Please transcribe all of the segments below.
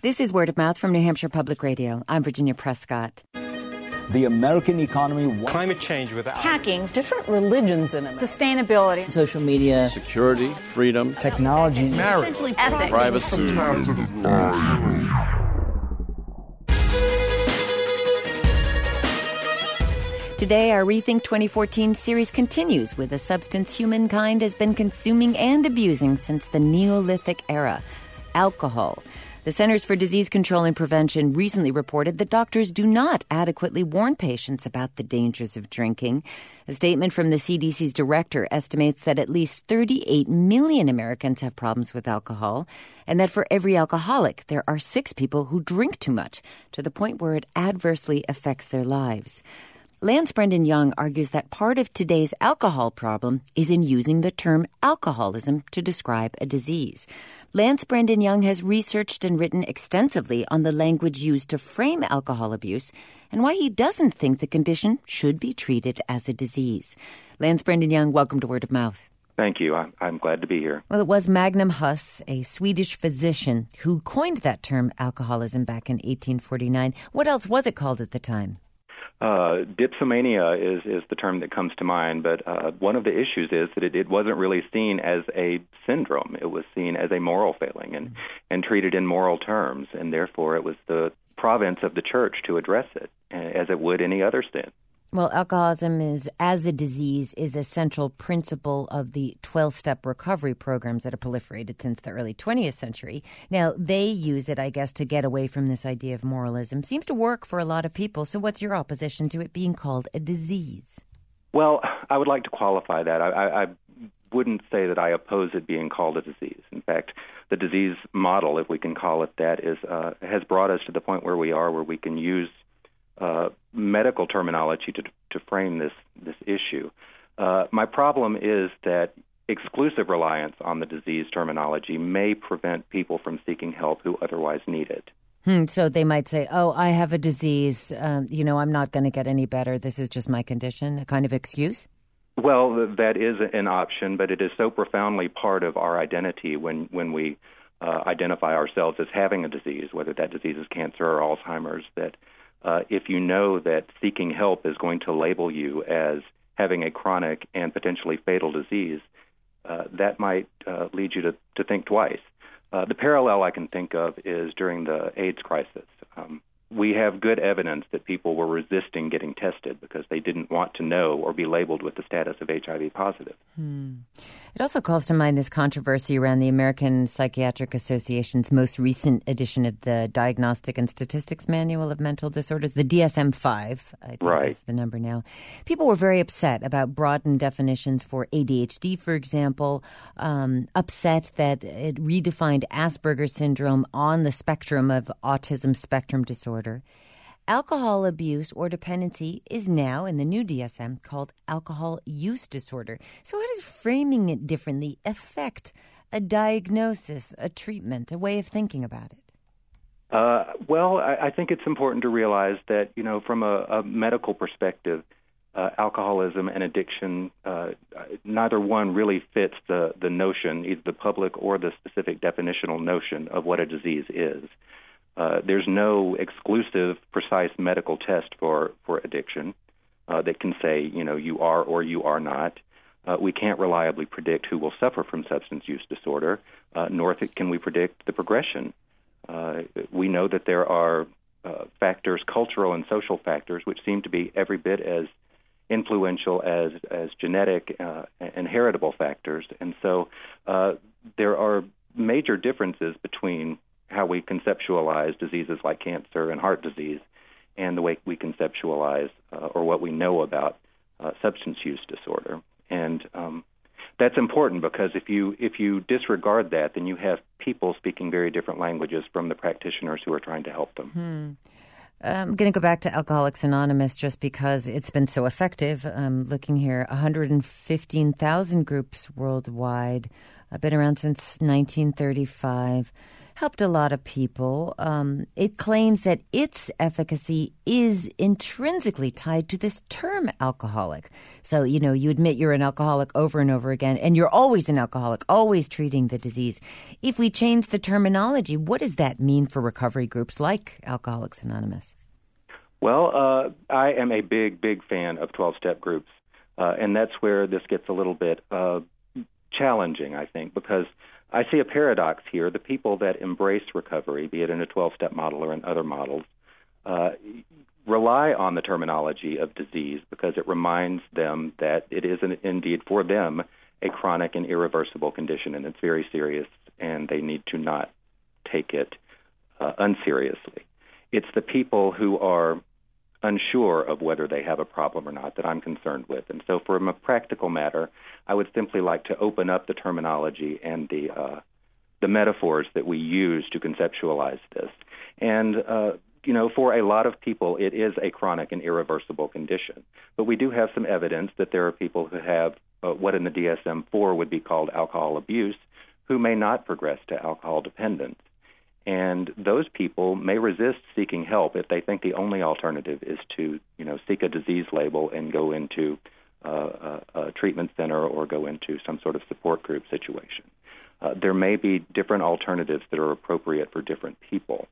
This is Word of Mouth from New Hampshire Public Radio. I'm Virginia Prescott. The American economy... Climate change without... Hacking. Different religions in it. Sustainability. Social media. Security. Freedom. Technology. Marriage. Ethics. Privacy. Today, our Rethink 2014 series continues with a substance humankind has been consuming and abusing since the Neolithic era: alcohol. The Centers for Disease Control and Prevention recently reported that doctors do not adequately warn patients about the dangers of drinking. A statement from the CDC's director estimates that at least 38 million Americans have problems with alcohol, and that for every alcoholic, there are 6 people who drink too much, to the point where it adversely affects their lives. Lance Brendan Young argues that part of today's alcohol problem is in using the term alcoholism to describe a disease. Lance Brendan Young has researched and written extensively on the language used to frame alcohol abuse and why he doesn't think the condition should be treated as a disease. Lance Brendan Young, welcome to Word of Mouth. Thank you. I'm glad to be here. Well, it was Magnum Huss, a Swedish physician, who coined that term alcoholism back in 1849. What else was it called at the time? Dipsomania is the term that comes to mind, but one of the issues is that it wasn't really seen as a syndrome. It was seen as a moral failing and treated in moral terms, and therefore it was the province of the church to address it, as it would any other sin. Well, alcoholism as a disease is a central principle of the 12-step recovery programs that have proliferated since the early 20th century. Now, they use it, I guess, to get away from this idea of moralism. Seems to work for a lot of people. So what's your opposition to it being called a disease? Well, I would like to qualify that. I wouldn't say that I oppose it being called a disease. In fact, the disease model, if we can call it that, has brought us to the point where we are, where we can use medical terminology to frame this issue. My problem is that exclusive reliance on the disease terminology may prevent people from seeking help who otherwise need it. So they might say, oh, I have a disease, I'm not going to get any better. This is just my condition, a kind of excuse? Well, that is an option, but it is so profoundly part of our identity when we identify ourselves as having a disease, whether that disease is cancer or Alzheimer's, that if you know that seeking help is going to label you as having a chronic and potentially fatal disease, that might lead you to think twice. The parallel I can think of is during the AIDS crisis. We have good evidence that people were resisting getting tested because they didn't want to know or be labeled with the status of HIV positive. It also calls to mind this controversy around the American Psychiatric Association's most recent edition of the Diagnostic and Statistics Manual of Mental Disorders, the DSM-5, I think that's the number now. People were very upset about broadened definitions for ADHD, for example, upset that it redefined Asperger's syndrome on the spectrum of autism spectrum disorder. Alcohol abuse or dependency is now, in the new DSM, called alcohol use disorder. So how does framing it differently affect a diagnosis, a treatment, a way of thinking about it? Well, I think it's important to realize that, from a medical perspective, alcoholism and addiction, neither one really fits the notion, either the public or the specific definitional notion of what a disease is. There's no exclusive, precise medical test for addiction that can say, you are or you are not. We can't reliably predict who will suffer from substance use disorder, nor can we predict the progression. We know that there are factors, cultural and social factors, which seem to be every bit as influential as genetic and heritable factors. And so there are major differences between how we conceptualize diseases like cancer and heart disease and the way we conceptualize or what we know about substance use disorder. And that's important because if you disregard that, then you have people speaking very different languages from the practitioners who are trying to help them. I'm going to go back to Alcoholics Anonymous just because it's been so effective. Looking here, 115,000 groups worldwide, been around since 1935. helped a lot of people. It claims that its efficacy is intrinsically tied to this term alcoholic. So, you admit you're an alcoholic over and over again, and you're always an alcoholic, always treating the disease. If we change the terminology, what does that mean for recovery groups like Alcoholics Anonymous? Well, I am a big fan of 12-step groups, and that's where this gets a little bit challenging, I think, because I see a paradox here. The people that embrace recovery, be it in a 12-step model or in other models, rely on the terminology of disease because it reminds them that it is indeed for them a chronic and irreversible condition, and it's very serious, and they need to not take it unseriously. It's the people who are unsure of whether they have a problem or not that I'm concerned with. And so from a practical matter, I would simply like to open up the terminology and the metaphors that we use to conceptualize this. And, for a lot of people, it is a chronic and irreversible condition. But we do have some evidence that there are people who have what in the DSM-IV would be called alcohol abuse who may not progress to alcohol dependence. And those people may resist seeking help if they think the only alternative is to, seek a disease label and go into a treatment center or go into some sort of support group situation. There may be different alternatives that are appropriate for different people.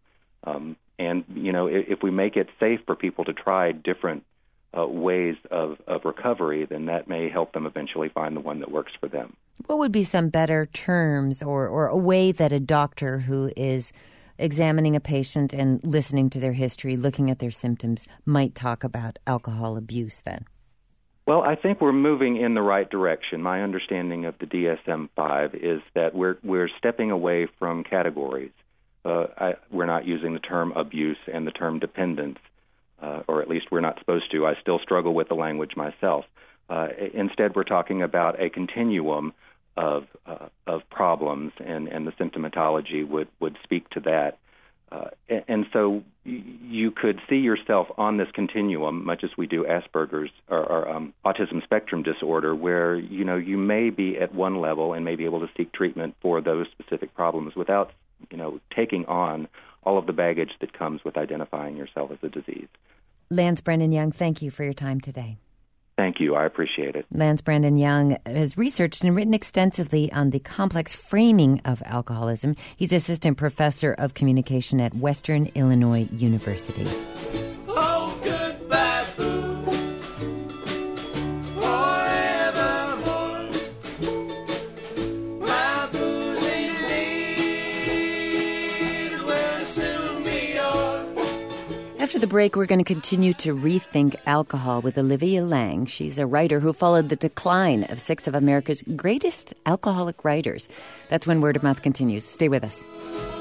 If we make it safe for people to try different ways of recovery, then that may help them eventually find the one that works for them. What would be some better terms or a way that a doctor who is examining a patient and listening to their history, looking at their symptoms, might talk about alcohol abuse then? Well, I think we're moving in the right direction. My understanding of the DSM-5 is that we're stepping away from categories. We're not using the term abuse and the term dependence, or at least we're not supposed to. I still struggle with the language myself. Instead, we're talking about a continuum of problems, and the symptomatology would speak to that. And so you could see yourself on this continuum, much as we do Asperger's or autism spectrum disorder, where you may be at one level and may be able to seek treatment for those specific problems without taking on all of the baggage that comes with identifying yourself as a disease. Lance Brendan Young, thank you for your time today. Thank you. I appreciate it. Lance Brendan Young has researched and written extensively on the complex framing of alcoholism. He's assistant professor of communication at Western Illinois University. Oh, goodbye, boo, forevermore. My boozing days will soon be yours. After the break, we're going to continue to rethink alcohol with Olivia Lang. She's a writer who followed the decline of 6 of America's greatest alcoholic writers. That's when Word of Mouth continues. Stay with us.